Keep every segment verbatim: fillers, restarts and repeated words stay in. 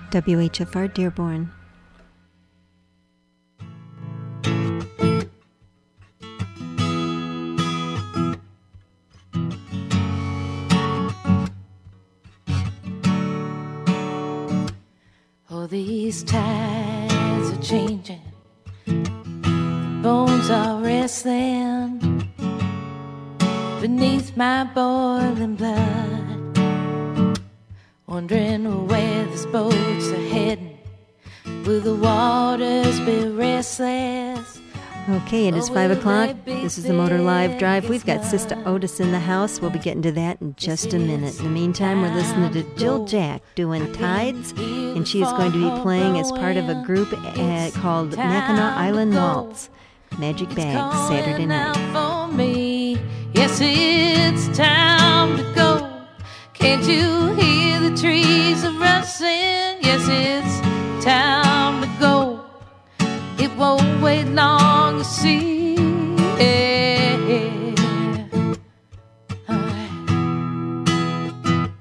W H F R Dearborn. Oh, these tides are changing, bones are wrestling beneath my boiling blood, wondering where these boats are heading. Will the waters be restless? Okay, it is five o'clock. This is the Motor Live Drive. We've got Sister Otis in the house. We'll be getting to that in just a minute. In the meantime, we're listening to Jill Jack doing Tides, and she is going to be playing as part of a group uh, called Mackinac Island Waltz. Magic Bag, Saturday night. For me. Yes, it's time to go. Can't you hear the trees are rustling? Yes, it's time to go. It won't wait long, you see. Yeah. All right.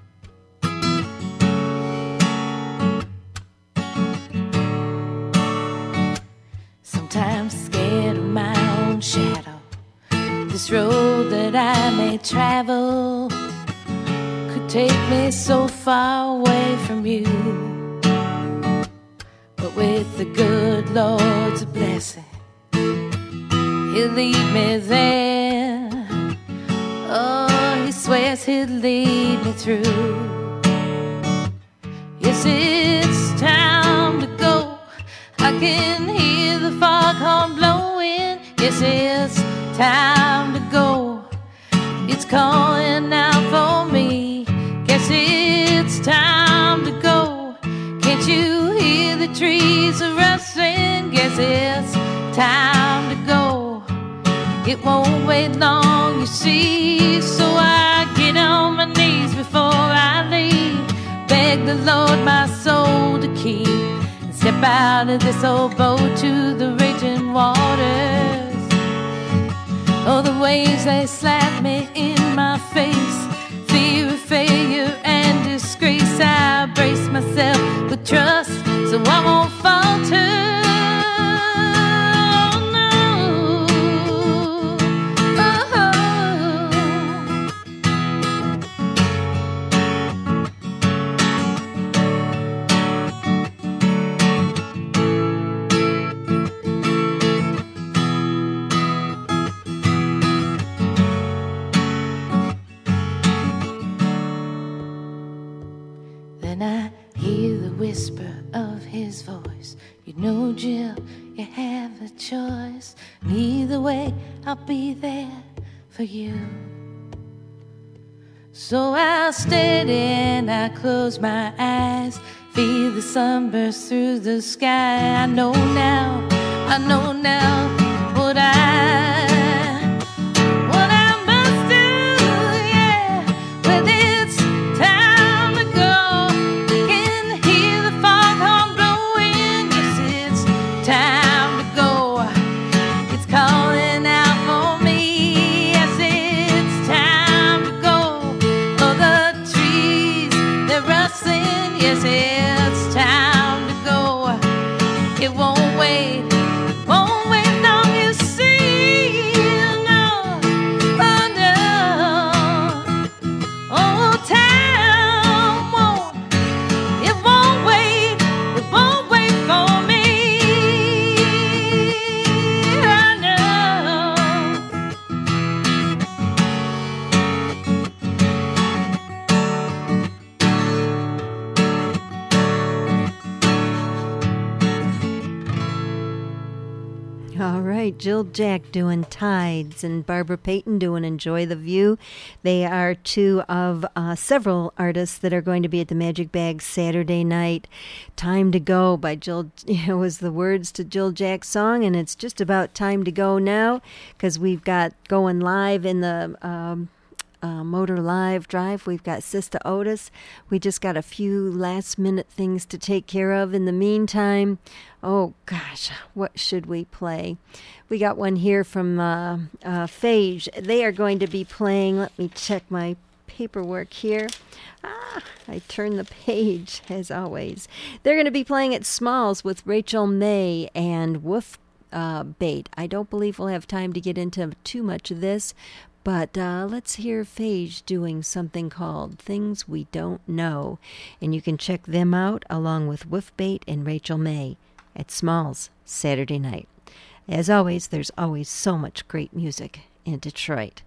Sometimes scared of my own shadow. This road that I may travel could take me so far away from you. But with the good Lord's blessing, He'll lead me there. Oh, He swears He'll lead me through. Yes, it's time to go. I can hear the foghorn blowing. Yes, it's time to go. It's calling out for me. Guess it's time to go. Can't you hear the trees are rustling? Guess it's time to go. It won't wait long, you see. So I get on my knees before I leave, beg the Lord my soul to keep, and step out of this old boat to the raging waters. Oh, the waves, they slap me in my face. Fear of failure and disgrace. I brace myself with trust so I won't falter. Oh, no. Then I hear the whisper of His voice. You know, Jill, you have a choice. And either way, I'll be there for you. So I'll steady and I close my eyes, feel the sunburst through the sky. I know now, I know now what I it's time to go. It won't wait, won't wait long, you see. No, oh no. Oh, time won't, it won't wait, it won't wait for me. I know. All right, Jill Jack doing Tides and Barbara Payton doing Enjoy the View. They are two of uh, several artists that are going to be at the Magic Bag Saturday night. Time to Go by Jill, you know, was the words to Jill Jack's song, and it's just about time to go now because we've got going live in the um, uh, Motor Live Drive. We've got Sister Otis. We just got a few last minute things to take care of in the meantime. Oh, gosh, what should we play? We got one here from uh, uh, Phage. They are going to be playing, let me check my paperwork here. Ah, I turn the page, as always. They're going to be playing at Smalls with Rachel May and Wolf uh, Bait. I don't believe we'll have time to get into too much of this, but uh, let's hear Phage doing something called Things We Don't Know. And you can check them out along with Wolf Bait and Rachel May at Smalls Saturday night. As always, there's always so much great music in Detroit.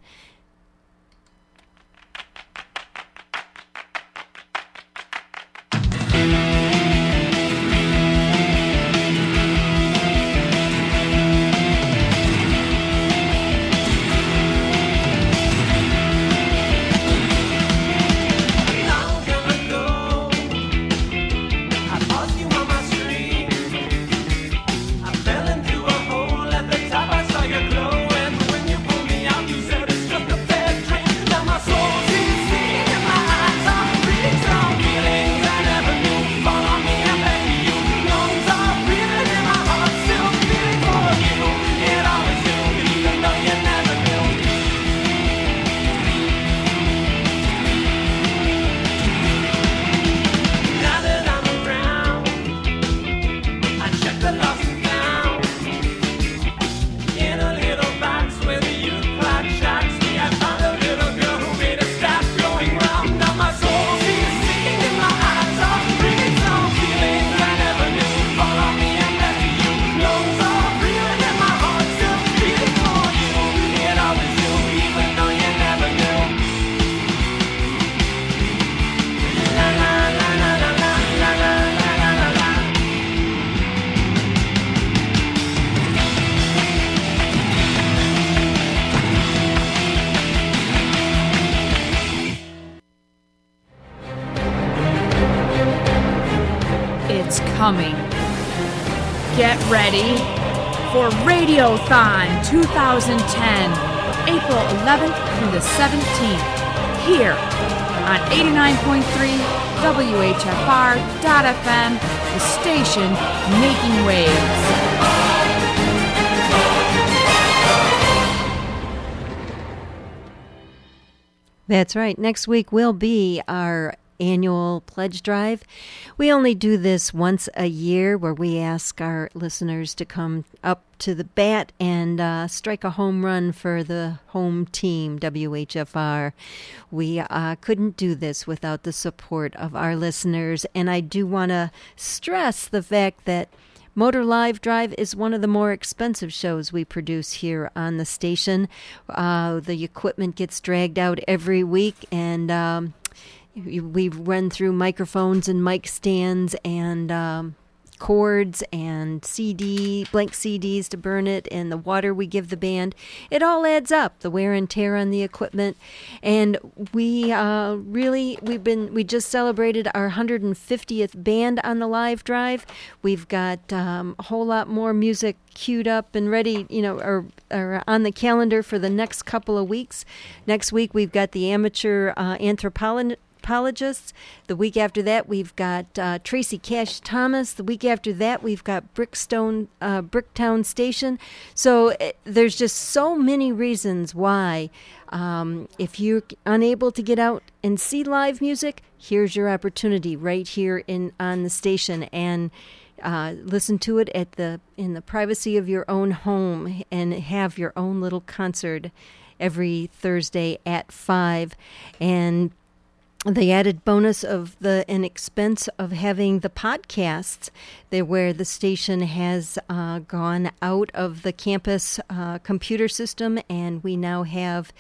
Coming. Get ready for Radiothon twenty ten, April eleventh through the seventeenth, here on eighty-nine point three W H F R dot F M, the station making waves. That's right. Next week will be our annual pledge drive. We only do this once a year, where we ask our listeners to come up to the bat and uh, strike a home run for the home team, W H F R. We uh, couldn't do this without the support of our listeners, and I do want to stress the fact that Motor Live Drive is one of the more expensive shows we produce here on the station. Uh, the equipment gets dragged out every week, and um, we run through microphones and mic stands and um, cords and C D, blank C Ds to burn it, and the water we give the band. It all adds up, the wear and tear on the equipment. And we uh, really, we've been, we just celebrated our one hundred fiftieth band on the live drive. We've got um, a whole lot more music queued up and ready, you know, or, or on the calendar for the next couple of weeks. Next week, we've got the amateur uh, anthropologist. Apologists. The week after that, we've got uh, Tracy Cash Thomas. The week after that, we've got Brickstone, uh, Bricktown Station. So it, there's just so many reasons why, um, if you're unable to get out and see live music, here's your opportunity right here in on the station, and uh, listen to it at the in the privacy of your own home, and have your own little concert every Thursday at five. And the added bonus of the an expense of having the podcasts, there where the station has uh, gone out of the campus uh, computer system, and we now have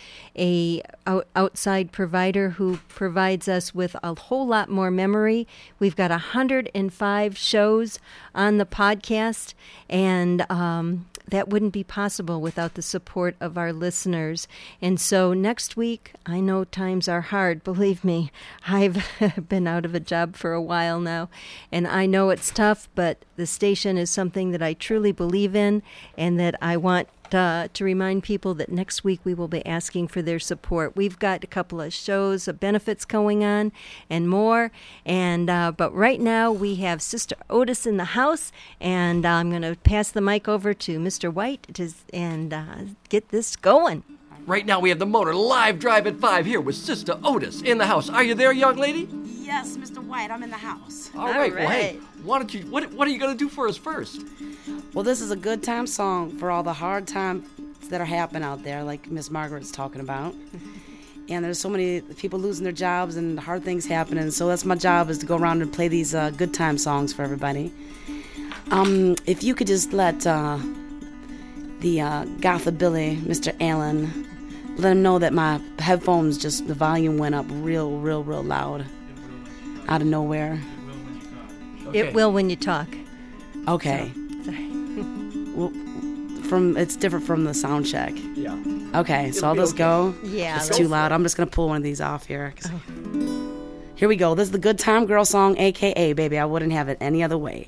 a out, outside provider who provides us with a whole lot more memory. We've got one hundred five shows on the podcast, and um, that wouldn't be possible without the support of our listeners. And so next week, I know times are hard, believe me. I've been out of a job for a while now, and I know it's tough, but the station is something that I truly believe in, and that I want Uh, to remind people that next week we will be asking for their support. We've got a couple of shows of benefits going on and more, and uh, but right now we have Sister Otis in the house, and I'm going to pass the mic over to Mister White to, and uh, get this going. Right now we have the Motor Live Drive at five here with Sister Otis in the house. Are you there, young lady? Yes, Mister White, I'm in the house. All right, All right. well, hey, why don't you, what, what are you going to do for us first? Well, this is a good time song for all the hard times that are happening out there, like Miss Margaret's talking about. And there's so many people losing their jobs and hard things happening, so that's my job, is to go around and play these uh, good time songs for everybody. Um, if you could just let uh, the uh, Gotha Billy, Mister Allen, let him know that my headphones, just the volume went up real, real, real loud out of nowhere. Okay. It will when you talk. Okay. So, sorry. Well, from it's different from the sound check. Yeah. Okay, so It'll I'll be just okay. go. Yeah, It's let's- too loud. I'm just gonna pull one of these off here. Here we go. This is the Good Time Girl song, A K A Baby, I Wouldn't Have It Any Other Way.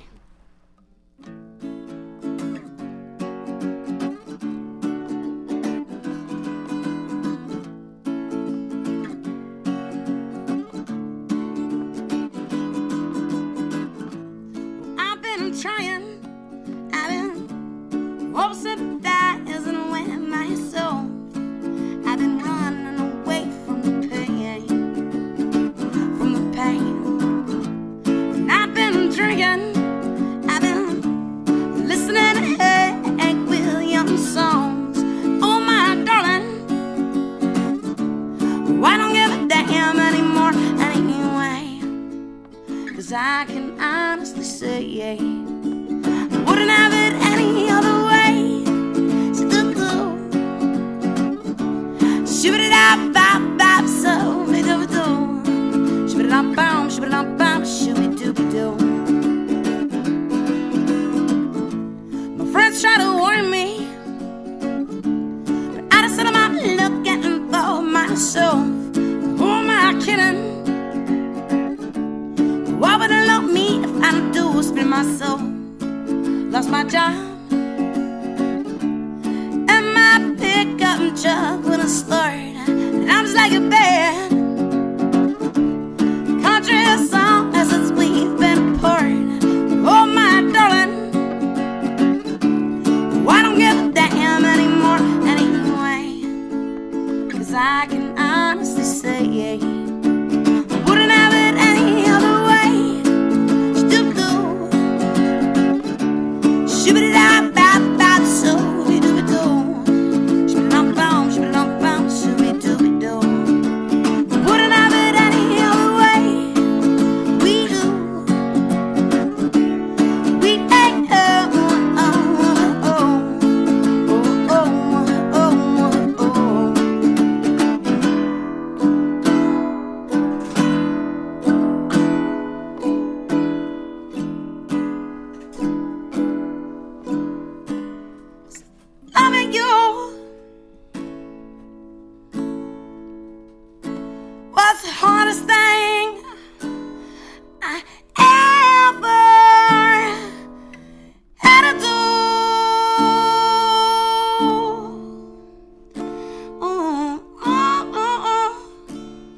I've been trying, I've been subsidizing with myself. I've been running away from the pain, from the pain. And I've been drinking, I've been listening to Hank Williams songs. Oh my darling, I don't give a damn anymore anyway. 'Cause I can honestly say I wouldn't have it any other way. Shoo-ba-da-da-bop-bop, so me do do. Shoo-ba-da-da-bom, shoo-ba-da-da-bom, shoo-be-doo-be-doo. My friends try to warn me, but I just said I'm not looking for myself. Who am I kidding? Why would it love me if I don't do spend myself? Lost my job and my pickup truck with a start, and I'm just like a bad country song as since we've been apart. Oh my darling, I don't give a damn anymore anyway. 'Cause I can honestly say I wouldn't have it any other way. Shoo-ba-da-da-bop-bop, so-be-doo-be-doo. Shoo-ba-da-dum-bum, shoo-ba-da-dum-bum, shoo-be-doo-be-doo. Wouldn't have it any other way. We do. We ain't oh, oh, oh, oh, oh, oh, oh, oh. Loving you was the hardest thing I ever had to do. Ooh, ooh, ooh, ooh.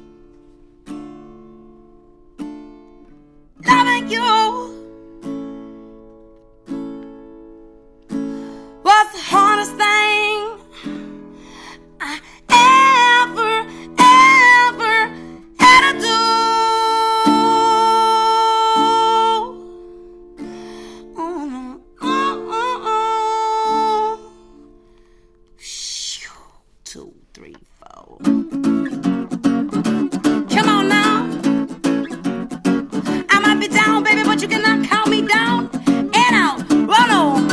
Loving you was the hardest thing I ever, ever had to do. Ooh, ooh, ooh, ooh. Shoo. Two, three, four. Come on now. I might be down, baby, but you cannot count me down. And out, run on.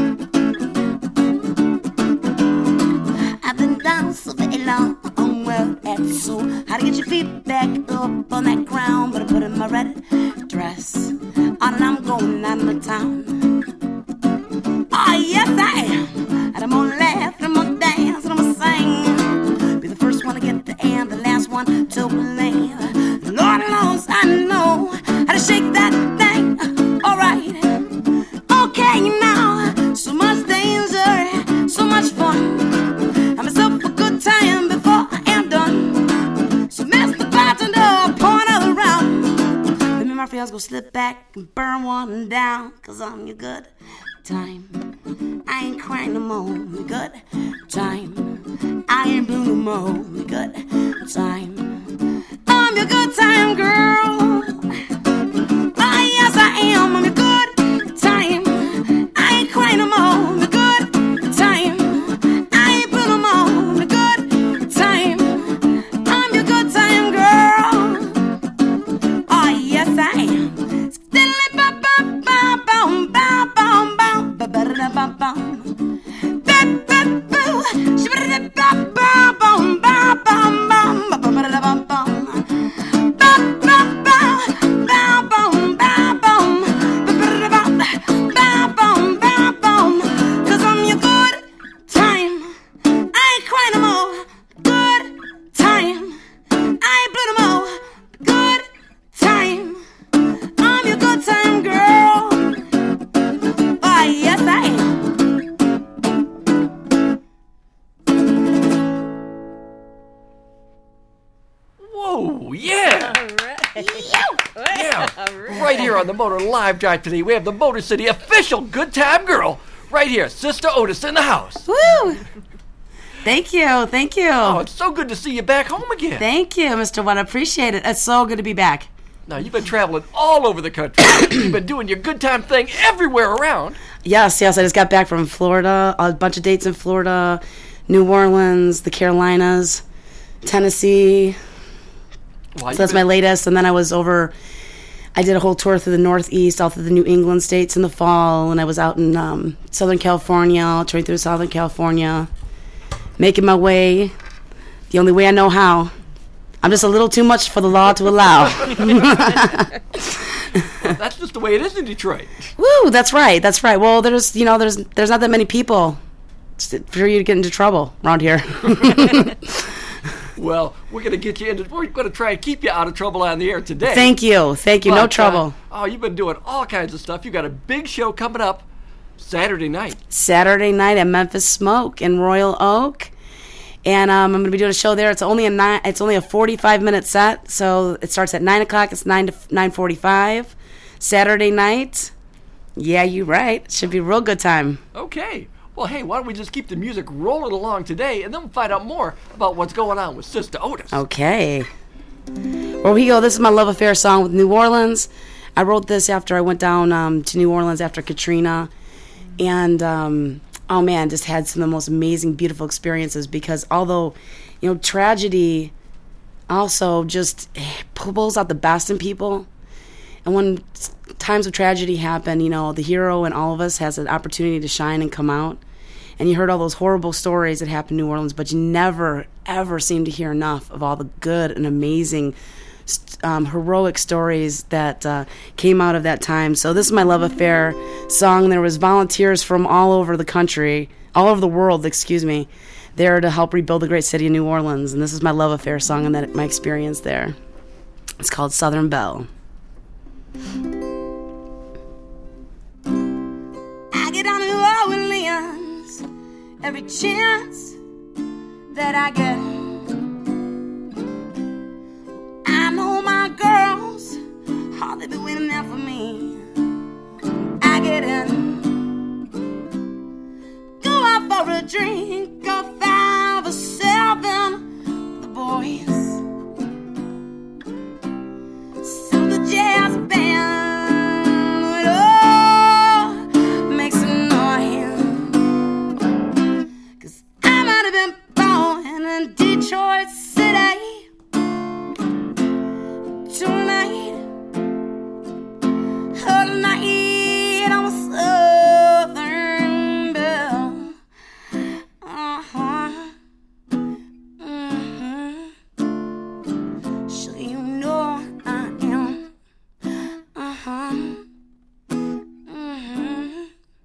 I've been down so very long, oh well, that's so. How to get your feet back up on that ground? But I put in my red dress on and I'm going out of town. Oh yes I am, and I'm gonna laugh and I'm gonna dance and I'm gonna sing. Be the first one to get the and the last one to believe. Lord knows I know how to shake that thing. Alright, okay now, so much danger, so much fun. Have myself a good time before I am done. So Mister Bartender, pour another round. Let me Murphy, I was gonna slip back and burn one down. 'Cause I'm your good time. I ain't crying no more. Good time. I ain't blue no more. Good time. I'm your good time girl. Oh yes I am. I'm your good time. I ain't crying no more. Good time. I ain't blue no more. Good time. I'm your good time girl. Oh yes I am. On the Motor Live Drive today, we have the Motor City official Good Time Girl right here, Sister Otis in the house. Woo! Thank you, thank you. Oh, it's so good to see you back home again. Thank you, Mister One. I appreciate it. It's so good to be back. Now, you've been traveling all over the country. You've been doing your good time thing everywhere around. Yes, yes. I just got back from Florida, a bunch of dates in Florida, New Orleans, the Carolinas, Tennessee. Well, so that's been... my latest. And then I was over... I did a whole tour through the Northeast, all through the New England states in the fall, and I was out in um, Southern California, touring through Southern California, making my way the only way I know how. I'm just a little too much for the law to allow. Well, that's just the way it is in Detroit. Woo, that's right, that's right. Well, there's, you know, there's there's not that many people for you to get into trouble around here. Well, we're going to get you into, we're going to try and keep you out of trouble on the air today. Thank you. Thank you. But, no trouble. Uh, oh, you've been doing all kinds of stuff. You got a big show coming up Saturday night. Saturday night at Memphis Smoke in Royal Oak. And um, I'm going to be doing a show there. It's only a nine, it's only a forty-five minute set. So it starts at nine o'clock. It's nine to nine forty-five. Saturday night. Yeah, you're right. It should be a real good time. Okay. Well, hey, why don't we just keep the music rolling along today, and then we'll find out more about what's going on with Sister Otis. Okay. Well, here we go. This is my love affair song with New Orleans. I wrote this after I went down um, to New Orleans after Katrina. And, um, oh, man, just had some of the most amazing, beautiful experiences because although, you know, tragedy also just pulls out the best in people. And when times of tragedy happen, you know, the hero in all of us has an opportunity to shine and come out. And you heard all those horrible stories that happened in New Orleans, but you never, ever seem to hear enough of all the good and amazing, um, heroic stories that uh, came out of that time. So this is my love affair song. There was volunteers from all over the country, all over the world, excuse me, there to help rebuild the great city of New Orleans. And this is my love affair song and that my experience there. It's called Southern Belle. I get on New Orleans every chance that I get. I know my girls, oh, they be waiting there for me. I get in, go out for a drink, go five or seven, the boys. So the jazz band would all make some noise. Cause I might have been born in Detroit City tonight, all night on a Southern Belle. Uh-huh. Mm-hmm. So you know I am. Uh-huh. Mm-hmm.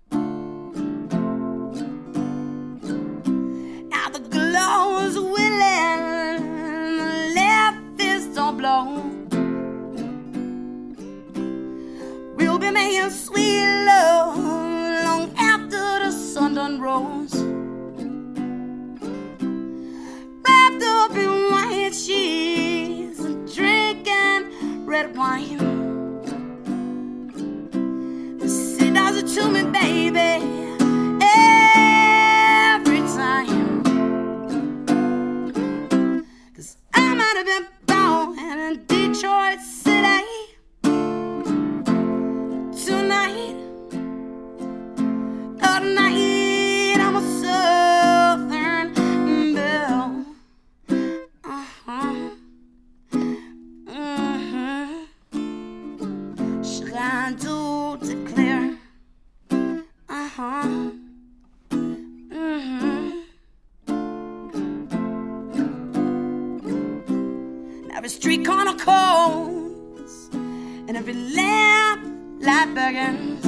Now the glow's willing, the left fist don't blow. We'll be making sweet love long after the sun done rose. Wrapped up in white sheets and drinking red wine. Say does it to me, baby. final coals, and every lamp light beckons.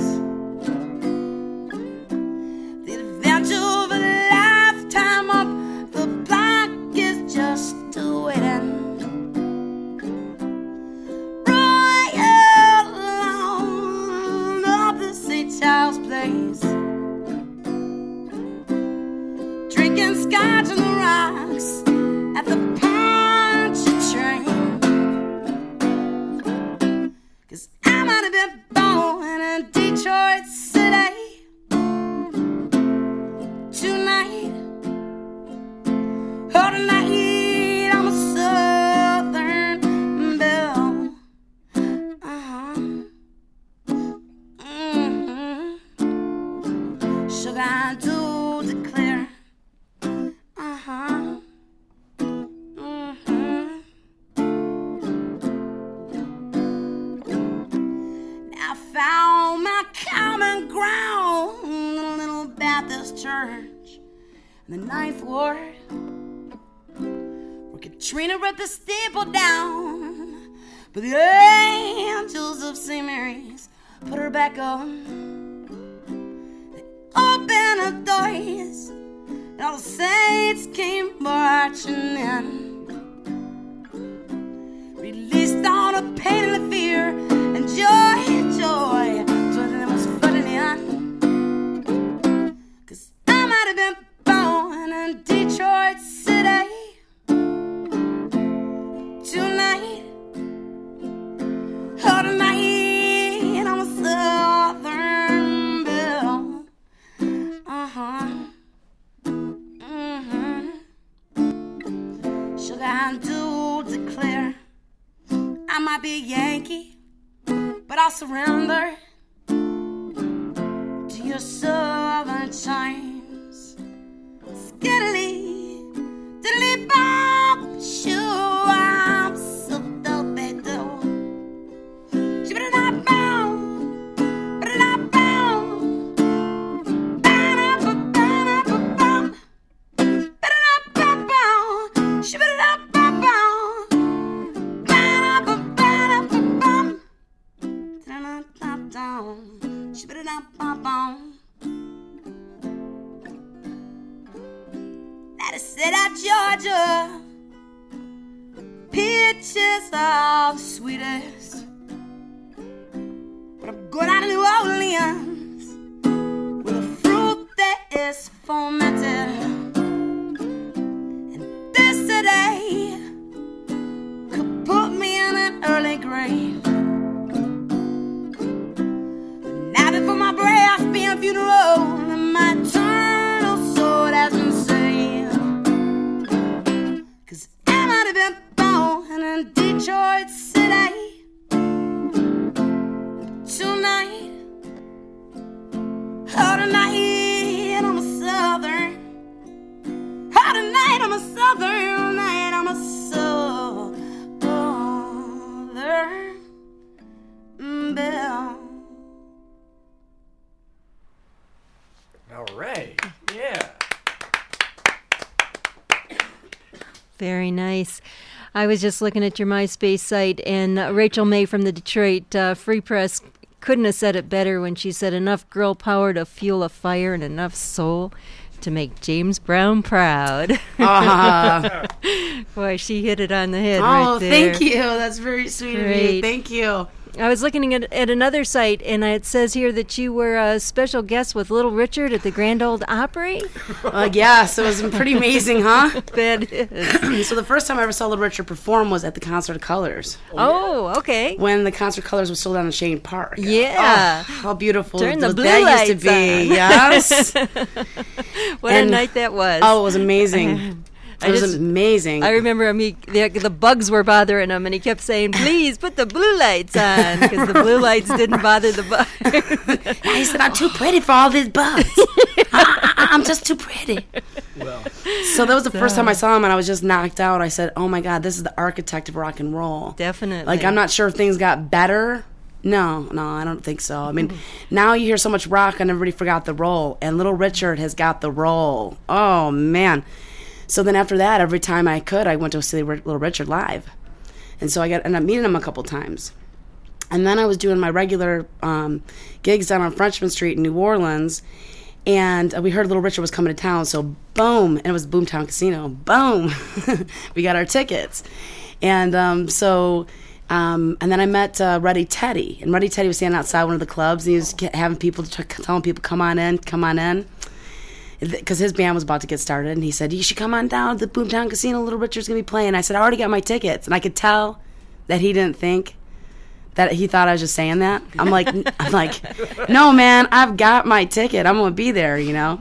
The adventure of a lifetime up the block is just waiting. Royal alone of the Saint Charles Place, drinking scotch on the rocks at the Pontchartrain. 'Cause I might have been born in Detroit City tonight, or tonight I'm a Southern belle. Uh-huh. Mm-hmm. Sugar, I do declare. Uh-huh. Mm-hmm. Now I found my common ground in a little Baptist church in the Ninth Ward, where Katrina ripped the steeple down, but the angels of Saint Mary's put her back on. They opened the doors, and all the saints came marching in, released all the pain and the fear, and joy, joy, joy that was flooding in. 'Cause I might have been born in Detroit City tonight, or tonight I'm a Southern belle. Uh-huh. Mm-hmm. Sugar, I do declare I might be a Yankee, but I'll surrender to your Southern chimes. Skiddly, diddly bop, shoo, I'm so dopey do. Shibba-da-da-bow, ba-da-da-bow, ba-da-ba-ba-da-ba-bow, ba-da-da-ba-bow, shibba-da-da-ba-bow, ba-da-ba-ba-da-ba-bow, da-da-da-da-dow, shibba-da-da-ba-bow. That is said out Georgia, peaches are the sweetest, but I'm going out to New Orleans with a fruit that is fermented. And this today could put me in an early grave, but now before my breath being funeral, and my eternal soul has been saved. 'Cause I might have been born in Detroit City tonight, oh tonight I'm a Southern, oh tonight I'm a Southern, tonight I'm a Southern belle. All right. Yeah. Very nice. I was just looking at your MySpace site, and uh, Rachel May from the Detroit uh, Free Press couldn't have said it better when she said, enough girl power to fuel a fire and enough soul to make James Brown proud. Uh, Boy, she hit it on the head oh, right there. thank you. That's very sweet of Great. you. Thank you. I was looking at, at another site, and it says here that you were a special guest with Little Richard at the Grand Ole Opry. Uh, yes, it was pretty amazing, huh? That is. So the first time I ever saw Little Richard perform was at the Concert of Colors. Oh, okay. When the Concert of Colors was still down in Shane Park. Yeah. Oh, how beautiful Turn the that blue used to lights be. on. Yes. What And- a night that was. Oh, it was amazing. I It was just- amazing. I remember him, he, the, the bugs were bothering him, and he kept saying, please put the blue lights on, because the blue lights didn't bother the bugs. He said, I'm too pretty for all these bugs. I, I, I'm just too pretty. Well, So that was the first time I saw him, and I was just knocked out. I said, oh, my God, this is the architect of rock and roll. Definitely. Like, I'm not sure if things got better. No, no, I don't think so. I mean, now you hear so much rock, and everybody forgot the roll, and Little Richard has got the roll. Oh, man. So then after that, every time I could, I went to see Little Richard live. And so I got ended up meeting him a couple times. And then I was doing my regular um, gigs down on Frenchman Street in New Orleans, and we heard Little Richard was coming to town, so boom, and it was Boomtown Casino, boom, we got our tickets. And um, so, um, and then I met uh, Ready Teddy, and Ready Teddy was standing outside one of the clubs, and he was having people, telling people, come on in, come on in, because his band was about to get started, and he said, you should come on down to the Boomtown Casino, Little Richard's going to be playing. I said, I already got my tickets, and I could tell that he didn't think that he thought I was just saying that. I'm like, I'm like, no, man, I've got my ticket. I'm gonna be there, you know.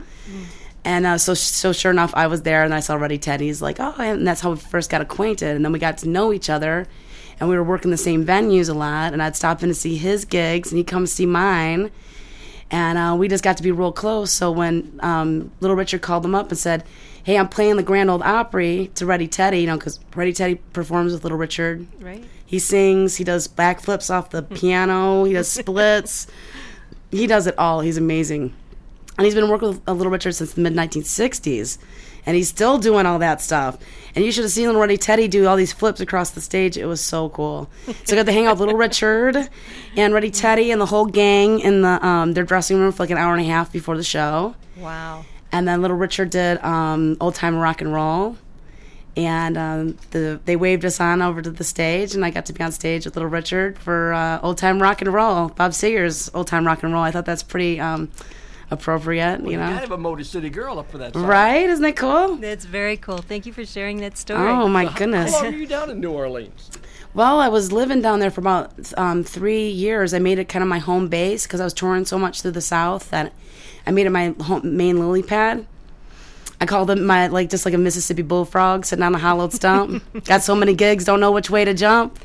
And uh, so, so sure enough, I was there, and I saw Ready Teddy. He's like, oh, and that's how we first got acquainted. And then we got to know each other, and we were working the same venues a lot. And I'd stop in to see his gigs, and he'd come see mine, and uh, we just got to be real close. So when um, Little Richard called him up and said, hey, I'm playing the Grand Ole Opry to Ready Teddy, you know, because Ready Teddy performs with Little Richard. Right. He sings, he does backflips off the piano, he does splits. He does it all. He's amazing. And he's been working with Little Richard since the mid nineteen sixties. And he's still doing all that stuff. And you should have seen Ready Teddy do all these flips across the stage. It was so cool. So I got to hang out with Little Richard and Ready Teddy and the whole gang in the um, their dressing room for like an hour and a half before the show. Wow. And then Little Richard did um, Old Time Rock and Roll. And um, the, they waved us on over to the stage, and I got to be on stage with Little Richard for uh, Old Time Rock and Roll, Bob Seger's Old Time Rock and Roll. I thought that's pretty um, appropriate, well, you know. Kind of a Motor City girl up for that song. Right? Isn't that cool? That's very cool. Thank you for sharing that story. Oh, my so goodness. How long were you down in New Orleans? Well, I was living down there for about um, three years. I made it kind of my home base because I was touring so much through the South that I made it my home, main lily pad. I called it my, like, just like a Mississippi bullfrog sitting on a hollowed stump. Got so many gigs, don't know which way to jump.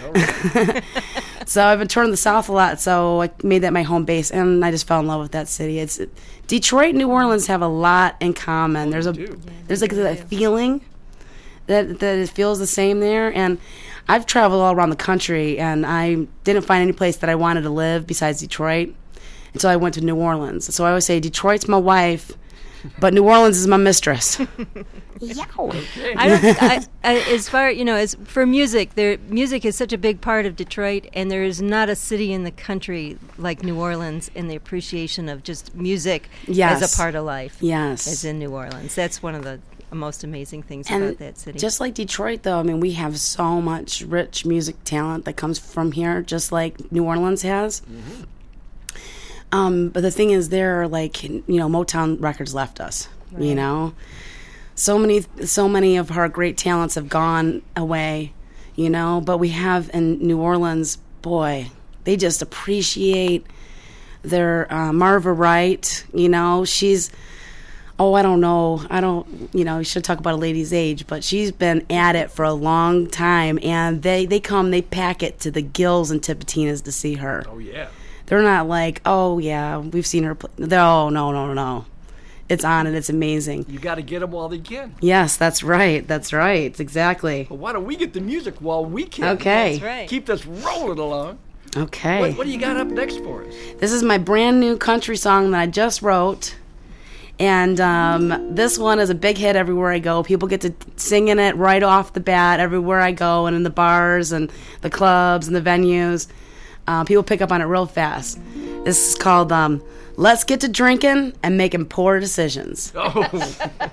So I've been touring the South a lot, so I made that my home base, and I just fell in love with that city. It's Detroit and New Orleans have a lot in common. There's a there's like a feeling that that it feels the same there, and I've traveled all around the country, and I didn't find any place that I wanted to live besides Detroit until I went to New Orleans. So I always say Detroit's my wife, but New Orleans is my mistress. Okay. I don't, I, I, as far you know, as for music, there music is such a big part of Detroit, and there is not a city in the country like New Orleans in the appreciation of just music yes. as a part of life. Yes, as in New Orleans. That's one of the most amazing things and about that city. Just like Detroit, though, I mean, we have so much rich music talent that comes from here, just like New Orleans has. Mm-hmm. Um, but the thing is, there, like, you know, Motown Records left us. Right. You know, so many, so many of our great talents have gone away. You know, but we have in New Orleans, boy, they just appreciate their uh, Marva Wright. You know, she's. Oh, I don't know. I don't, you know, you should talk about a lady's age, but she's been at it for a long time, and they, they come, they pack it to the gills in Tipitinas to see her. Oh, yeah. They're not like, oh, yeah, we've seen her play. No, no, no, no. It's on, and it's amazing. You got to get them while they can. Yes, that's right. That's right. Exactly. Well, why don't we get the music while we can? Okay. That's right. Keep this rolling along. Okay. What, what do you got up next for us? This is my brand new country song that I just wrote. And um, this one is a big hit everywhere I go. People get to singing it right off the bat everywhere I go, and in the bars and the clubs and the venues. Uh, people pick up on it real fast. This is called um, Let's Get to Drinking and Making Poor Decisions. Oh.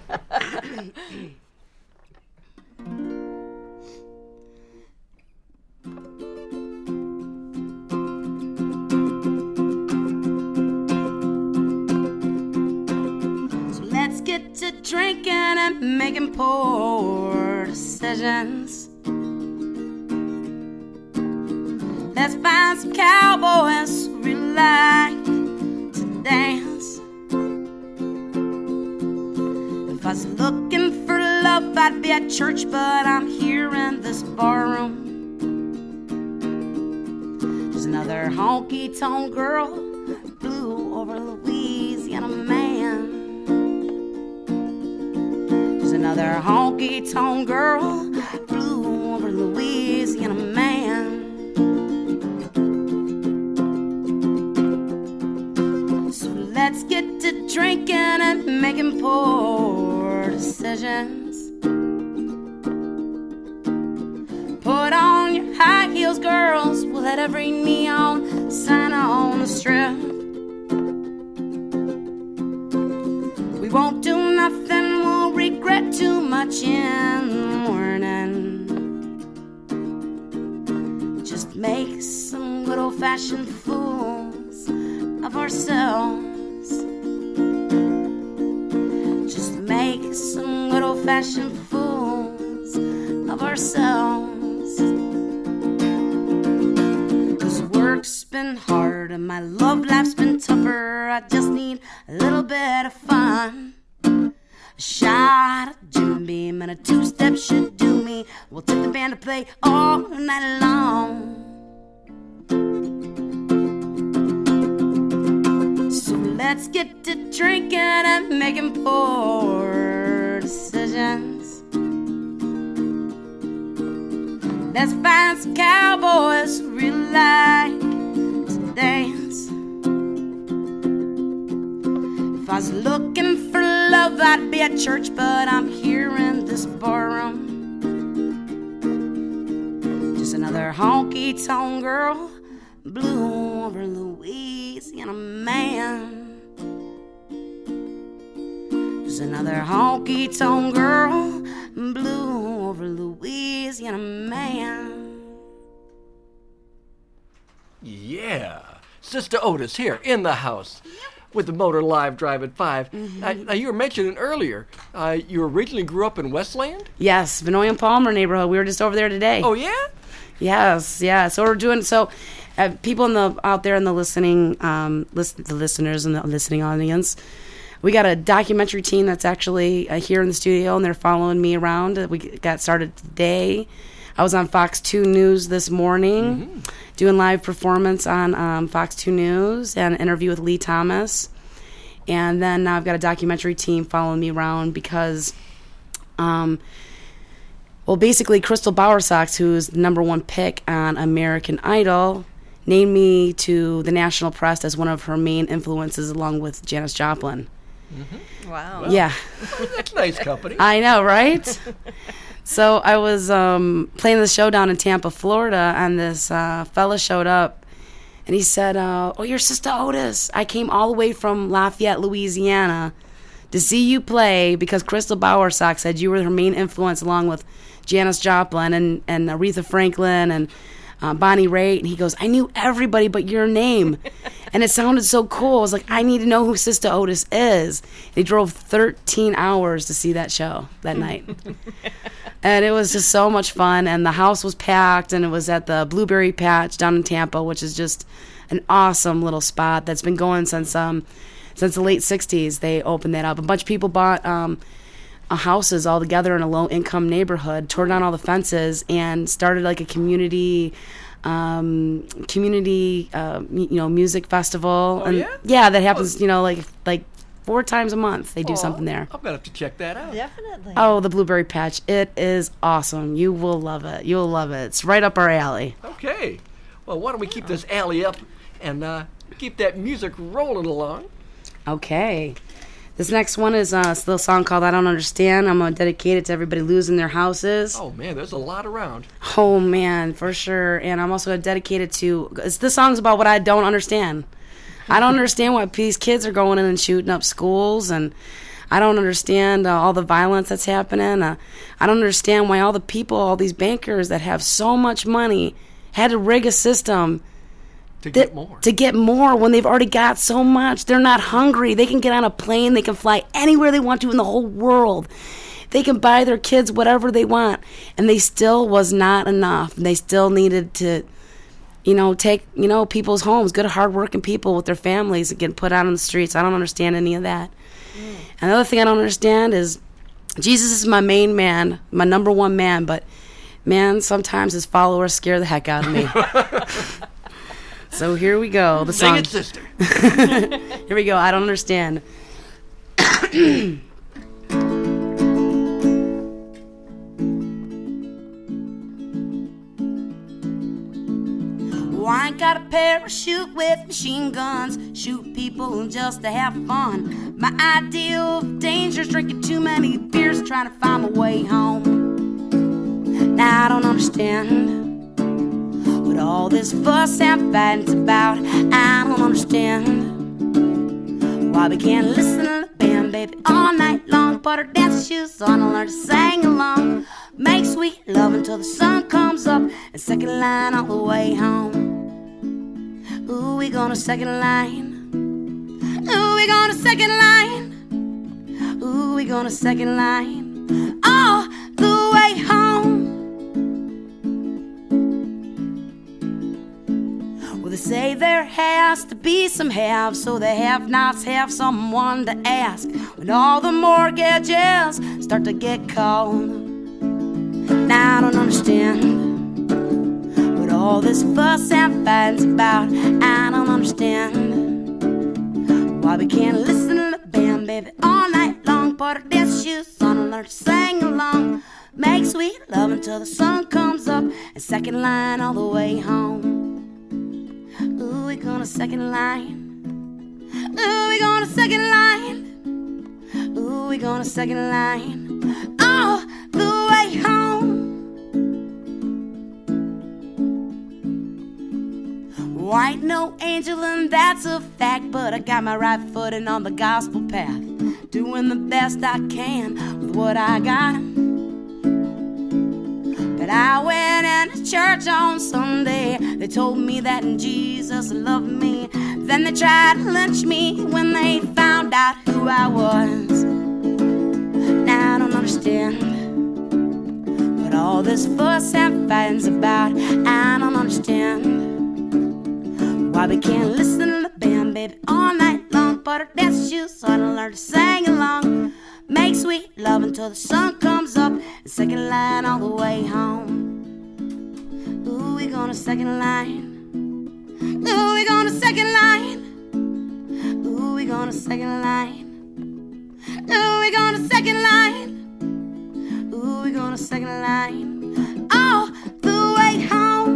Let's get to drinking and making poor decisions. Let's find some cowboys who really like to dance. If I was looking for love, I'd be at church, but I'm here in this barroom. There's another honky-tonk girl blue over Louisiana man. Another honky-tonk girl flew over Louisiana man. So let's get to drinking and making poor decisions. Put on your heels girls will hit every neon sign on the strip. We won't do nothing we'll regret too much in the morning. Just make some good old-fashioned fools of ourselves. Just make some good old-fashioned fools of ourselves. 'Cause work's been hard and my love life's been tougher. I just need a little bit of fun. A shot of Jim Beam and a two-step should do me. We'll take the band to play all night long. So let's get to drinking and making poor decisions. Let's find some cowboys who really like to dance. If I was looking for love, I'd be at church, but I'm here in this barroom. Just another honky-tonk girl, blue over Louisiana man. Just another honky-tonk girl, blue over Louisiana man. Yeah. Sister Otis here in the house with the Motor Live Drive at five. Mm-hmm. Now, now, you were mentioning earlier, uh, you originally grew up in Westland? Yes, Vinoy and Palmer neighborhood. We were just over there today. Oh, yeah? Yes, yeah. So we're doing so. Uh, people in the out there in the listening, um, listen, the listeners and the listening audience, we got a documentary team that's actually uh, here in the studio, and they're following me around. We got started today. I was on Fox two News this morning, mm-hmm. doing live performance on um, Fox two News and an interview with Lee Thomas. And then now I've got a documentary team following me around because, um, well, basically Crystal Bowersox, who's the number one pick on American Idol, named me to the national press as one of her main influences along with Janis Joplin. Mm-hmm. Wow. Well, yeah. That's nice company. I know, right? So I was um, playing the show down in Tampa, Florida, and this uh, fella showed up, and he said, uh, oh, you're Sister Otis. I came all the way from Lafayette, Louisiana to see you play because Crystal Bowersox said you were her main influence along with Janis Joplin and, and Aretha Franklin and uh, Bonnie Raitt. And he goes, I knew everybody but your name. And it sounded so cool. I was like, I need to know who Sister Otis is. And he drove thirteen hours to see that show that night. And it was just so much fun. And the house was packed, and it was at the Blueberry Patch down in Tampa, which is just an awesome little spot that's been going since um since the late sixties. They opened that up. A bunch of people bought um, uh, houses all together in a low-income neighborhood, tore down all the fences, and started like a community um community uh you know music festival. Oh, and yeah? yeah that happens you know like like four times a month they do Aw, something there. I'm gonna have to check that out. Definitely. Oh, the Blueberry Patch, it is awesome. You will love it. You'll love it. It's right up our alley. Okay. Well, why don't we keep this alley up and uh, keep that music rolling along? Okay, this next one is uh, a little song called I Don't Understand. I'm going to dedicate it to everybody losing their houses. Oh, man, there's a lot around. Oh, man, for sure. And I'm also going to dedicate it to, it's, this song's about what I don't understand. I don't understand why these kids are going in and shooting up schools, and I don't understand uh, all the violence that's happening. Uh, I don't understand why all the people, all these bankers that have so much money had to rig a system To that, get more. to get more when they've already got so much. They're not hungry. They can get on a plane. They can fly anywhere they want to in the whole world. They can buy their kids whatever they want. And they still was not enough. And they still needed to, you know, take, you know, people's homes, good hardworking people with their families and get put out on the streets. I don't understand any of that. Mm. And the other thing I don't understand is Jesus is my main man, my number one man, but man, sometimes his followers scare the heck out of me. So here we go. The Sing song. it, sister. Here we go. I don't understand. Well, I ain't got a parachute with machine guns, shoot people just to have fun. My idea of danger's drinking too many beers, trying to find my way home. Now I don't understand what all this fuss and fighting's about. I don't understand why we can't listen to the band, baby, all night long. Put our dance shoes on and learn to sing along. Make sweet love until the sun comes up, and second line all the way home. Ooh, we gonna second line. Ooh, we gonna second line. Ooh, we gonna second line all the way home. Well, they say there has to be some have, so the have-nots have someone to ask when all the mortgages start to get cold. Now I don't understand what all this fuss and fighting's about. I don't understand why we can't listen to the band, baby, all night long. Put our dance shoes on and learn to sing along. Make sweet love until the sun comes up, and second line all the way home. Ooh, we gonna second line. Ooh, we gonna second line. Ooh, we gonna second line all the way home. Well, I ain't no angel and that's a fact, but I got my right footing on the gospel path, doing the best I can with what I got. But I went into church on Sunday. They told me that Jesus loved me. Then they tried to lynch me when they found out who I was. Now I don't understand what all this fuss and fighting's about. I don't understand why we can't listen to the band, baby, all night long. Put our dance shoes on and learn to sing along. Make sweet love until the sun comes up, and second line all the way home. Ooh, we gonna second line. Ooh, we gonna second line. Ooh, we gonna second line. Ooh, we gonna second line. Ooh, we gonna second line all the way home.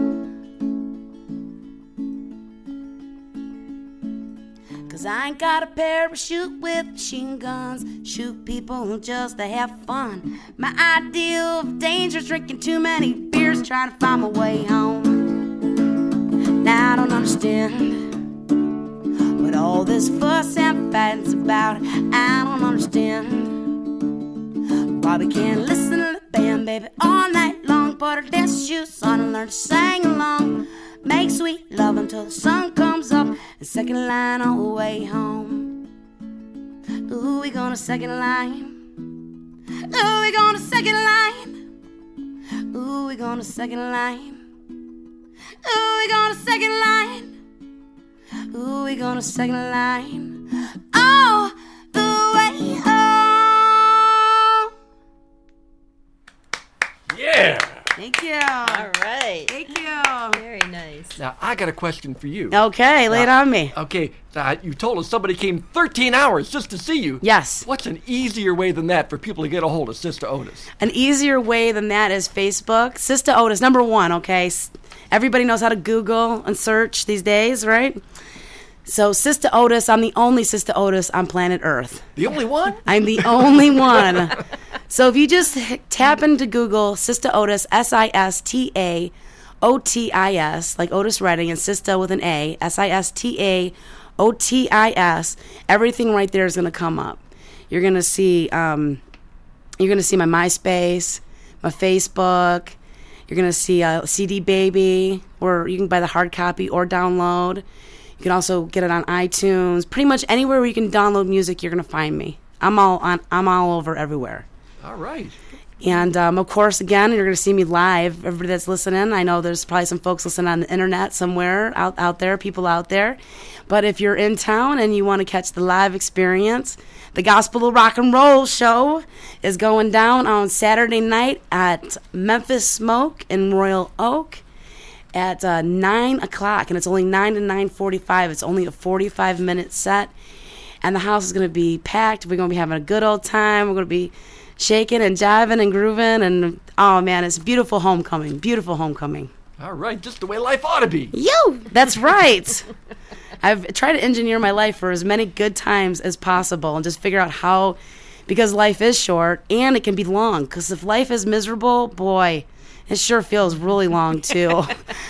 Cause I ain't got a parachute with machine guns, shoot people just to have fun. My idea of danger's drinking too many beers, trying to find my way home. Now I don't understand what all this fuss and fighting's about. I don't understand why we can't listen to the band, baby, all night long. Put our dance shoes on and learn to sing along. Make sweet love until the sun comes up, and second line all the way home. Ooh, we gonna second line. Ooh, we gonna second line. Ooh, we gonna second line. Ooh, we gonna second line. Ooh, we gonna second line all the way home. Yeah. Thank you. All right. Thank you. Very nice. Now, I got a question for you. Okay, lay it Now- on me. Okay, uh, you told us somebody came thirteen hours just to see you. Yes. What's an easier way than that for people to get a hold of Sister Otis? An easier way than that is Facebook. Sister Otis, number one, okay? S- Everybody knows how to Google and search these days, right? So Sister Otis, I'm the only Sister Otis on planet Earth. The only one? I'm the only one. So if you just h- tap into Google Sister Otis, S I S T A O T I S, like Otis Redding, and Sister with an A, S I S T A O T I S, everything right there is going to come up. You're going to see, um, you're going to see my MySpace, my Facebook. You're going to see a C D Baby, or you can buy the hard copy or download. You can also get it on iTunes. Pretty much anywhere where you can download music, you're going to find me. I'm all on. I'm all over everywhere. All right. And, um, of course, again, you're going to see me live. Everybody that's listening, I know there's probably some folks listening on the internet somewhere out, out there, people out there. But if you're in town and you want to catch the live experience, the Gospel of Rock and Roll show is going down on Saturday night at Memphis Smoke in Royal Oak at uh, nine o'clock. And it's only nine to nine forty-five. It's only a forty-five minute set. And the house is going to be packed. We're going to be having a good old time. We're going to be shaking and jiving and grooving, and oh man, it's beautiful homecoming, beautiful homecoming. All right, just the way life ought to be. Yo, that's right. I've tried to engineer my life for as many good times as possible and just figure out how, because life is short and it can be long, because if life is miserable, boy, It sure feels really long too.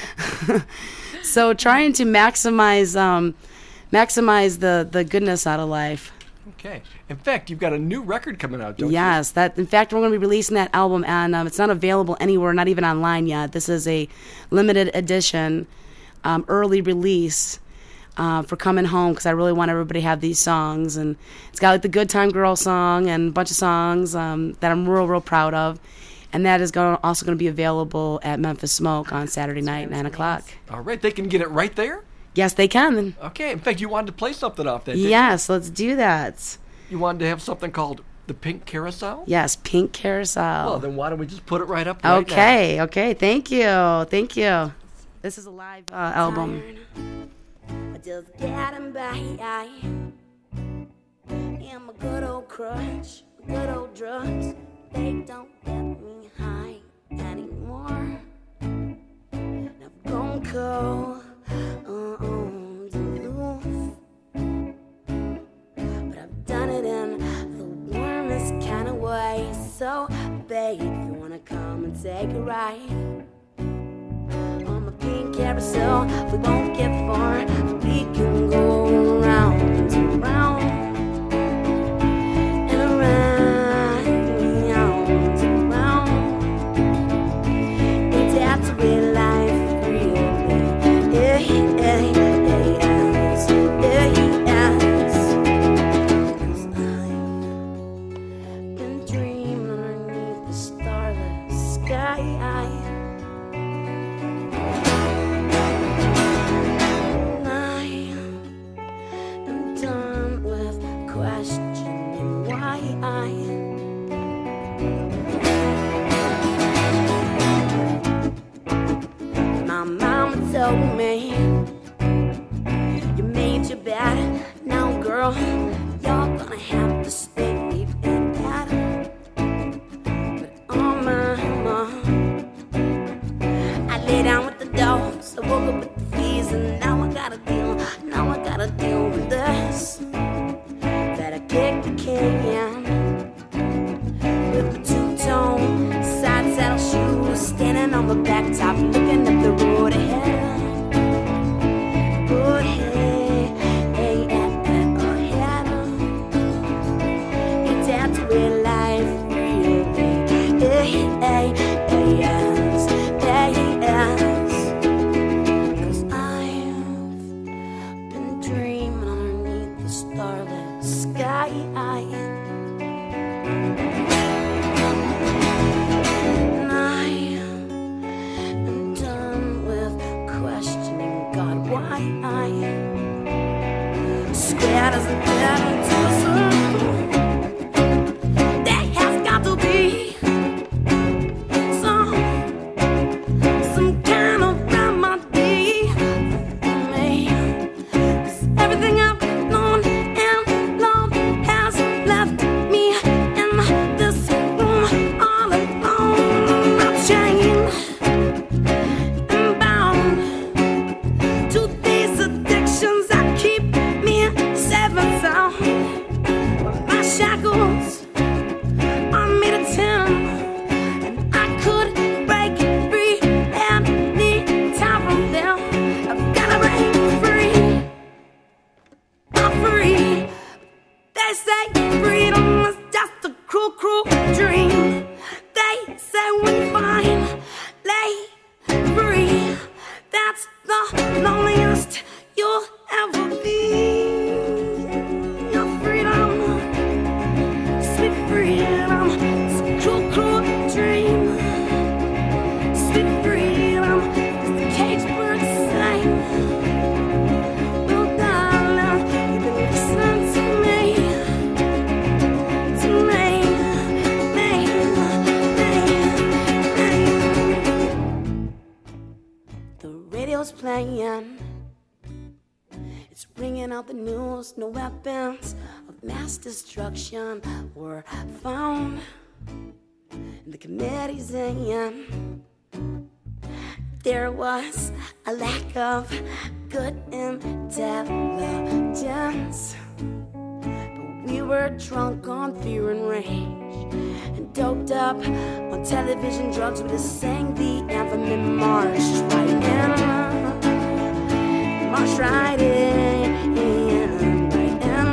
So trying to maximize um, maximize the, the goodness out of life. Okay. In fact, you've got a new record coming out, don't yes, you? That. In fact, we're going to be releasing that album, and um, it's not available anywhere, not even online yet. This is a limited edition, um, early release uh, for Coming Home, because I really want everybody to have these songs. And it's got like the Good Time Girl song and a bunch of songs um, that I'm real, real proud of. And that is going also going to be available at Memphis Smoke on Saturday night, nine o'clock. All right, they can get it right there? Yes, they can. Okay, in fact, you wanted to play something off that, didn't Yes, you? let's do that. You wanted to have something called the Pink Carousel? Yes, Pink Carousel. Well, then why don't we just put it right up right Okay, now? okay, thank you, thank you. This is a live uh, album. Just getting by. And my good old crush, my good old drugs, they don't get me high anymore. And I'm gonna go uh, on Duluth, but I've done it in the warmest kind of way. So, babe, if you wanna come and take a ride on my pink carousel, we won't get far. We can go around and around and around and around. It's out to be life, really. Yeah, yeah, yeah, yes, yeah, yes. 'Cause I've been dreaming underneath the starless sky. Questioning why I My mama told me you made your bed. Now, girl, you're gonna have to sleep in that. But oh mama, I lay down with the dogs, I woke up with the fleas, and now I gotta deal, now I gotta deal with this. Kick the can with the two-tone side saddle shoes, standing on the back top, looking up the road ahead. Oh, hey, hey, hey, ahead. It's out to real life, really. Hey, hey, hey, yes, hey, yes. 'Cause I've been dreaming underneath the starlit sky. And I am done with questioning God, why I square doesn't get into a circle. There has got to be some some kind of remedy for me. 'Cause everything I've known and loved has left me in this room all alone. I'm chained and bound to these addictions that keep me safe and sound. My shackles are made of tin, and I could break free any time from them. I've gotta break free. I'm free. They say freedom is just a cruel, cruel dream. They say when you finally free, that's the loneliest you'll ever be. Your freedom, sweet freedom, it's a cruel, cruel dream. Sweet freedom is the cage bird sing. Well, darling, you can listen to me. To me, me, me, me. The radio's playing. It's ringing out the news. No weapons of mass destruction were found. And the committee's saying there was a lack of good intelligence. But we were drunk on fear and rage and doped up on television drugs. We just sang the anthem and marched right in, marched right in, right in.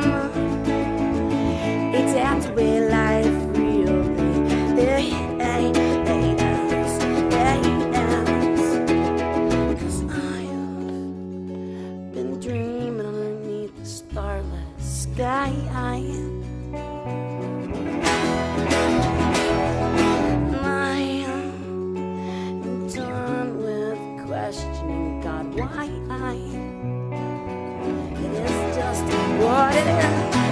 It tapped away life really. They, they, they dance, they dance. 'Cause I've been dreaming underneath the starless sky. I am done with questioning God. Why I it is just what it is.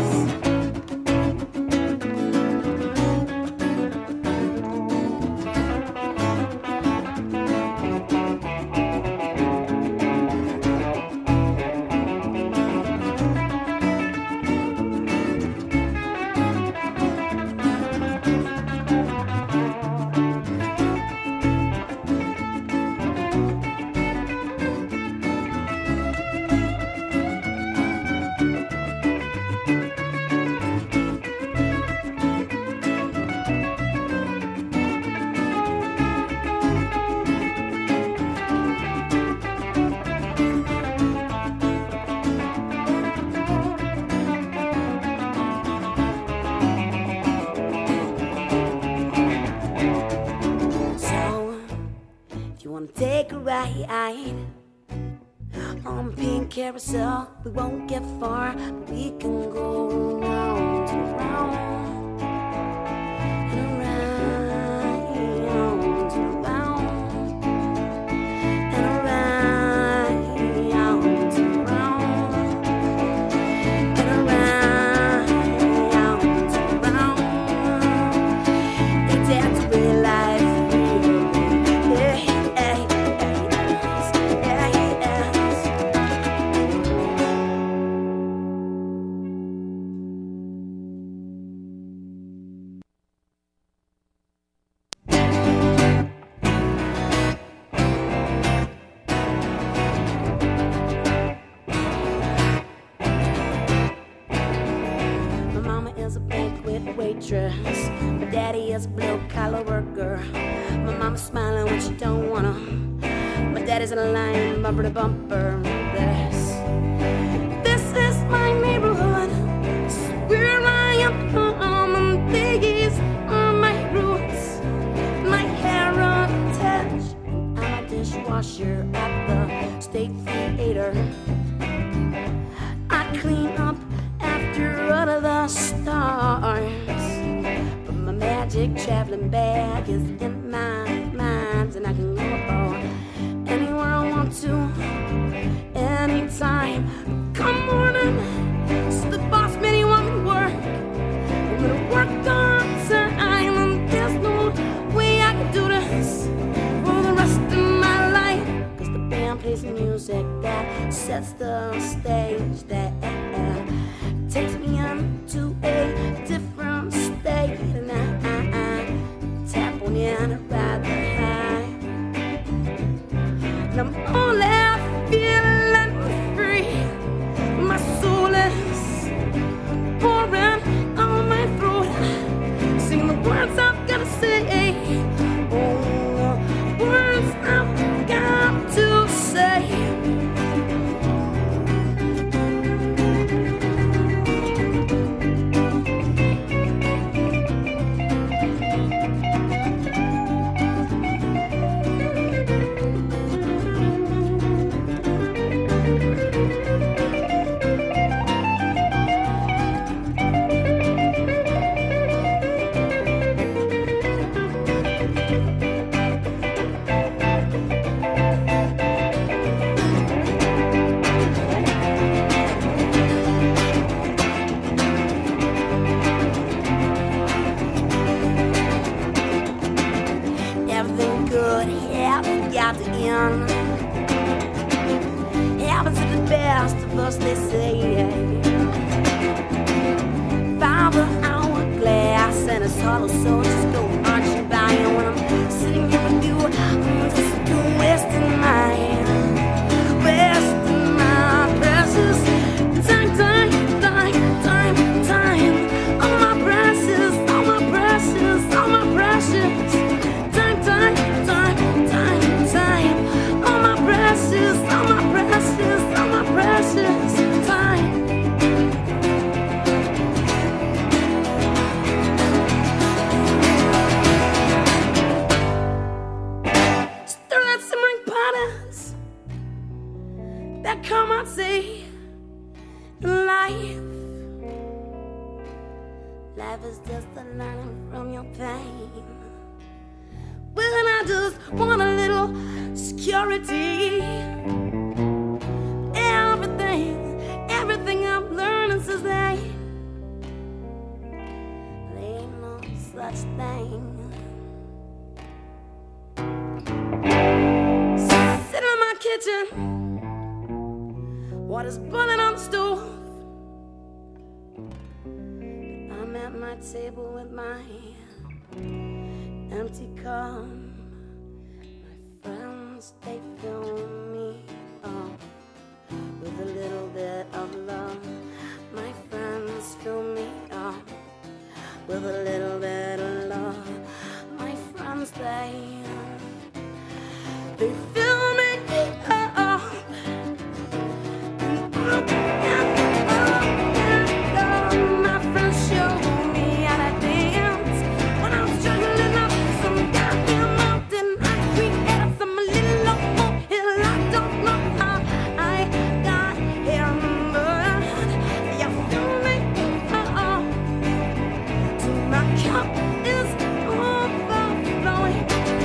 Take a ride on pink carousel. We won't get far, but we can go round and round and around and around and around and around and around and around. It's out to real life. My daddy is a blue-collar worker. My mama's smiling when she don't wanna. My daddy's in a line, bumper to bumper. This, this is my neighborhood. This is where I am from, and these are my roots, my heritage. I'm a dishwasher at the State Theater. I clean up after all of the stars. Magic traveling bag is in my mind, and I can go anywhere I want to, anytime. Come morning, so the boss man he want me to work. I'm gonna work on time, and there's no way I can do this for the rest of my life. 'Cause the band plays music that sets the stage, that takes me into a different state, and I, I, I tap on in a rather high, and I'm only feeling free. My soul is pouring on my throat, singing the words I've gotta say, oh, the words I've got to say. Happens to the best of us, they say. Five hourglass and it's hollow, so just go marching by. And when I'm sitting here with you, I'm just wasting my, wasting my precious time, time, time, time, time. Life is just a learning from your pain. Well, and I just want a little security. Everything, everything I've learned since then, there ain't no such thing. Sitting in my kitchen, water's boiling on the stove. I'm at my table with my empty cup. My friends, they fill me up with a little bit of love. My friends fill me up with a little bit of love. My friends, they they fill me up. And up and up and up. My friends show me how to dance. When I'm struggling up some goddamn mountain, I create some little old hill. I don't know how I got here, but you fill me up till my cup is overflowing.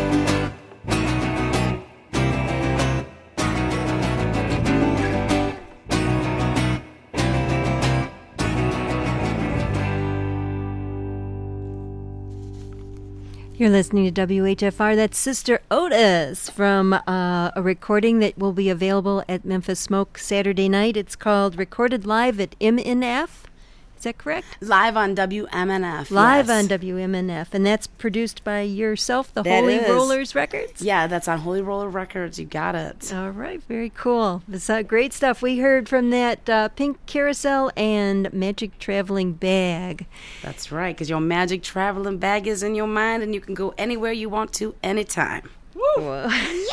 You're listening to W H F R. That's Sister Otis from uh, a recording that will be available at Memphis Smoke Saturday night. It's called Recorded Live at M N F. Is that correct? Live on W M N F. Live yes. on W M N F. And that's produced by yourself, the That Holy is. Rollers Records? Yeah, that's on Holy Roller Records. You got it. All right, very cool. This uh, great stuff. We heard from that uh, Pink Carousel and Magic Traveling Bag. That's right, because your magic traveling bag is in your mind and you can go anywhere you want to anytime. Whoa.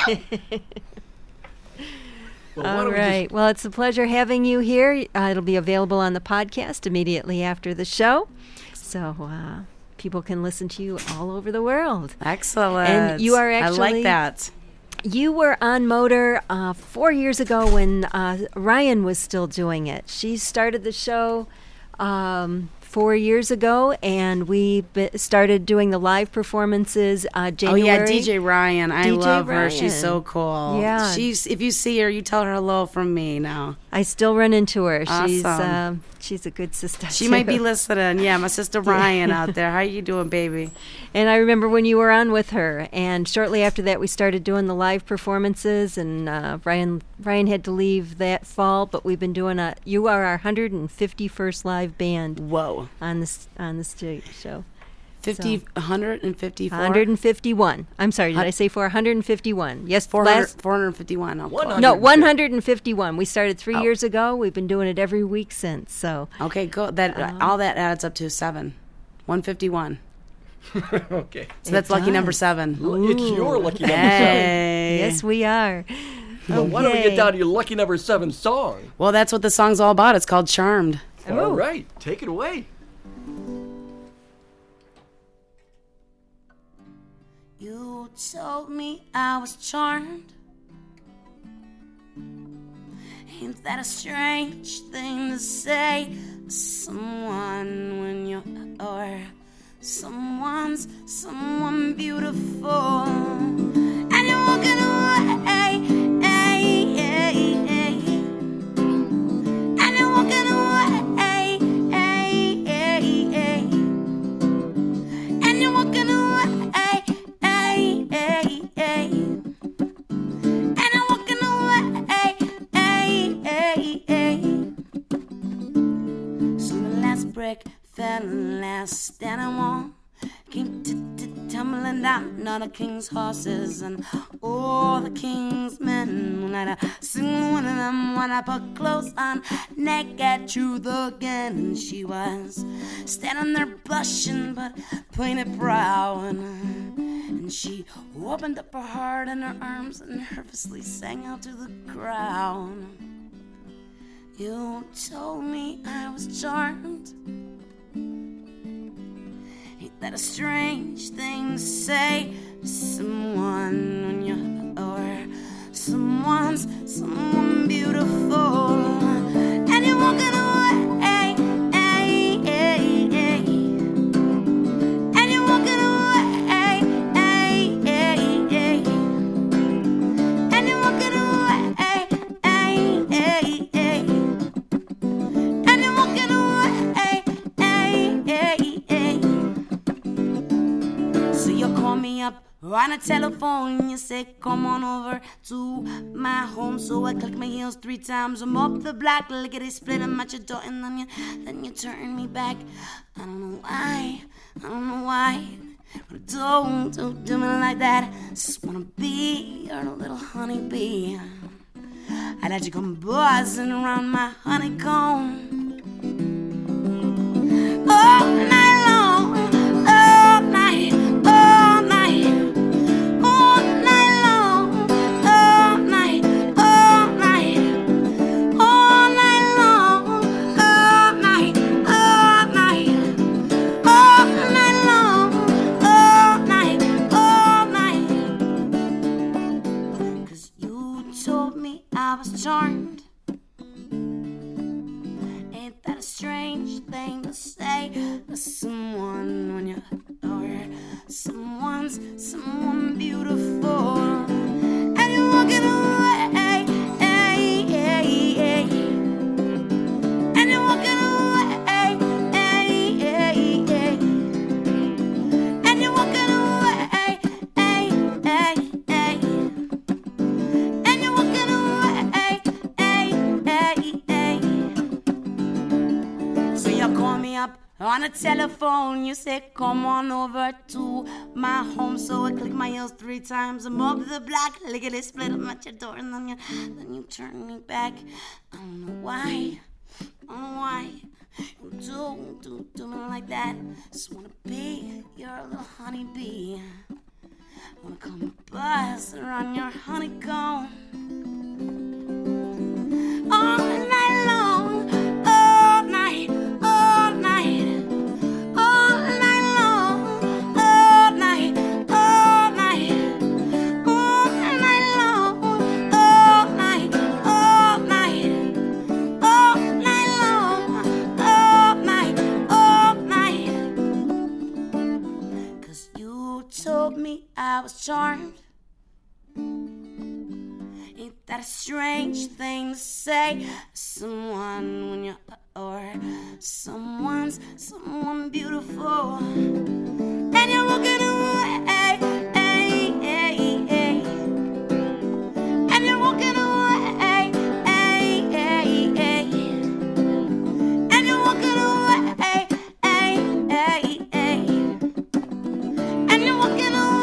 Well, why All don't we right. Well, it's a pleasure having you here. Uh, it'll be available on the podcast immediately after the show. So uh, people can listen to you all over the world. Excellent. And you are I actually- like that. You were on Motor uh, four years ago when uh, Ryan was still doing it. She started the show um, four years ago, and we be- started doing the live performances uh, January. Oh yeah, D J Ryan. I D J love her. Ryan. She's so cool. Yeah. She's if you see her, you tell her hello from me now. I still run into her. She's Awesome. uh, she's a good sister. She too. might be listening. Yeah, my sister Ryan out there. How you doing, baby? And I remember when you were on with her, and shortly after that, we started doing the live performances. And uh, Ryan Ryan had to leave that fall, but we've been doing a. You are our one hundred fifty-first live band Whoa. on this on the stage show. fifty, So- one hundred fifty-four? one hundred fifty-one. I'm sorry, did Hun- I say four? one hundred fifty-one. Yes, four hundred, last. four hundred fifty-one. Oh, One cool. No, one hundred fifty-one. We started three Oh. years ago. We've been doing it every week since. So Okay, go. That Uh-huh. all that adds up to seven. one fifty-one. Okay. So that's lucky number seven. Well, it's your lucky number seven. Hey. yes, we are. Well, why don't we Okay. get down to your lucky number seven song? Well, that's what the song's all about. It's called Charmed. All right, take it away. You told me I was charmed. Ain't that a strange thing to say to someone when you're or someone's someone beautiful and you're walking away, hey, hey, hey. And you're walking away, hey, hey, hey. And you're walking away, hey, hey, hey. And I'm walking away, hey, hey, hey. So the last brick fell and last animal came t- t- tumbling down on the king's horses, and all the king's men wanted to sing one of them when I put clothes on, naked truth again. And she was standing there blushing but pointed brow, and, and she opened up her heart and her arms and nervously sang out to the crowd. You told me I was charmed. Ain't that a strange thing to say to someone when you're or someone's someone beautiful and you're walking away, hey, hey, hey. on the telephone, you say, come on over to my home. So I click my heels three times. I'm up the block, lickety split, I'm at your door, and then you, then you turn me back. I don't know why, I don't know why. But don't, don't do me like that. Just wanna be your little honeybee. I let you come buzzing around my honeycomb. All night long, all night, all night, all night long, all night, all night, all night long, all night, all night, all night long, all night, all night. 'Cause you told me I was charmed. Ain't that a strange thing to say to someone when you adore someone's someone beautiful? And you're walking away, and you're walking away, and you're walking away, and you're walking away. So you call me up on the telephone, you say, come on over to my home. So I click my heels three times, I'm up the block, lickety split, I'm at your door, and then you, then you turn me back. I don't know why, I don't know why. You do, do, do me like that. Just wanna be your little honeybee. Wanna come buzz around your honeycomb. All night long, all night, all night, all night long, all night, all night, all night long, all night, all night, all night long, all night, all night. 'Cause you told me I was charmed. Ain't that a strange thing to say? Someone when you or someone's someone beautiful, and you're walking away, and you're walking away, and you're walking away, and you're walking away.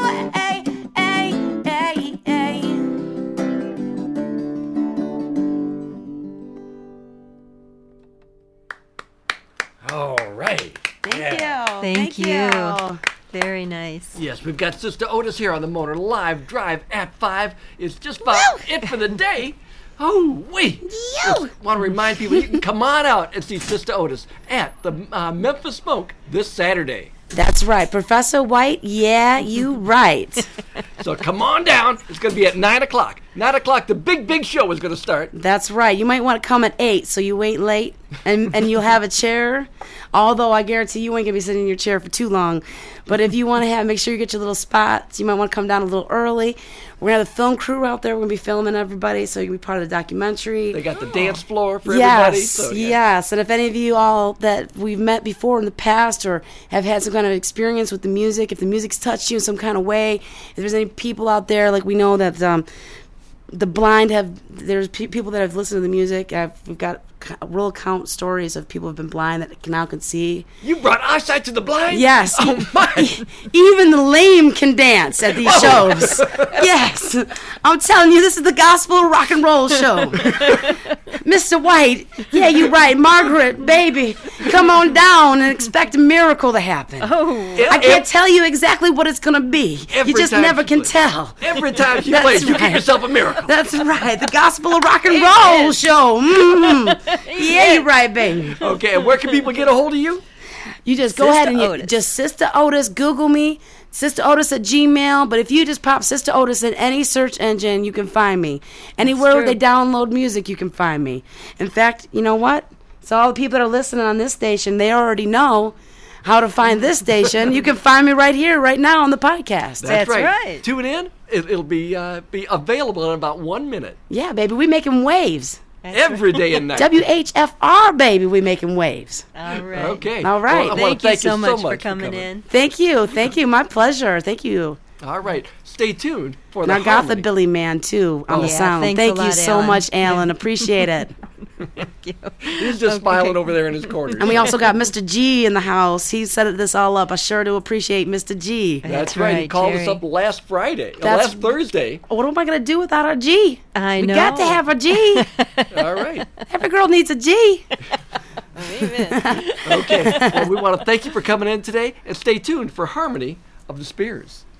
All right. Thank Yeah. you. Thank, Thank you. you. Very nice. Yes, we've got Sister Otis here on the Motor Live Drive at five. It's just about it for the day. Oh, wait. Just want to remind people you can come on out and see Sister Otis at the uh, Memphis Smoke this Saturday. That's right. Professor White, yeah, you right. So come on down. It's going to be at nine o'clock. nine o'clock, the big, big show is going to start. That's right. You might want to come at eight so you wait late and, and you'll have a chair. Although I guarantee you ain't going to be sitting in your chair for too long. But if you want to have, make sure you get your little spots. You might want to come down a little early. We're going to have the film crew out there. We're going to be filming everybody so you can be part of the documentary. They got the dance floor for yes, everybody. So, yeah. Yes. And if any of you all that we've met before in the past or have had some kind of experience with the music, if the music's touched you in some kind of way, if there's any people out there, like we know that um, the blind have, there's pe- people that have listened to the music. I've, we've got c- real account stories of people who have been blind that now can see. You brought eyesight to the blind? Yes. Oh, my. Even the lame can dance at these Oh. shows. Yes. I'm telling you, this is the gospel rock and roll show. Mister White, yeah, you're right. Margaret, baby, come on down and expect a miracle to happen. Oh, I can't tell you exactly what it's going to be. Every You just time never she can plays. tell. Every time she That's plays, you right. give yourself a miracle. That's right. The gospel of rock and roll show. Mm. Yeah, you're right, baby. Okay, and where can people get a hold of you? You just go Sister ahead and you, Otis. just Sister Otis, Google me, Sister Otis at Gmail. But if you just pop Sister Otis in any search engine, you can find me. Anywhere where true. they download music, you can find me. In fact, you know what? So all the people that are listening on this station, they already know how to find this station. You can find me right here, right now on the podcast. That's right. Tune in. It, it'll be uh, be available in about one minute. Yeah, baby, we making waves. Every day and night. W H F R, baby, we making waves. all right. Okay. All right. Well, I wanna Thank you thank so much, so much for coming in. Thank you, thank you, my pleasure. Thank you. All right. Stay tuned for And the our Gotha harmony. Billy man, too, on Oh. the Yeah, sound. thanks Thank a you lot, so Alan. much, Alan. Appreciate it. He's just smiling over there in his corner. And we also got Mister G in the house. He set this all up. I sure do appreciate Mister G. That's, That's right. He right, called Jerry. us up last Friday, uh, That's- last Thursday. What am I going to do without our G? I we know. got to have a G. All right. Every girl needs a G. Okay. Well, we want to thank you for coming in today, and stay tuned for Harmony of the Spears.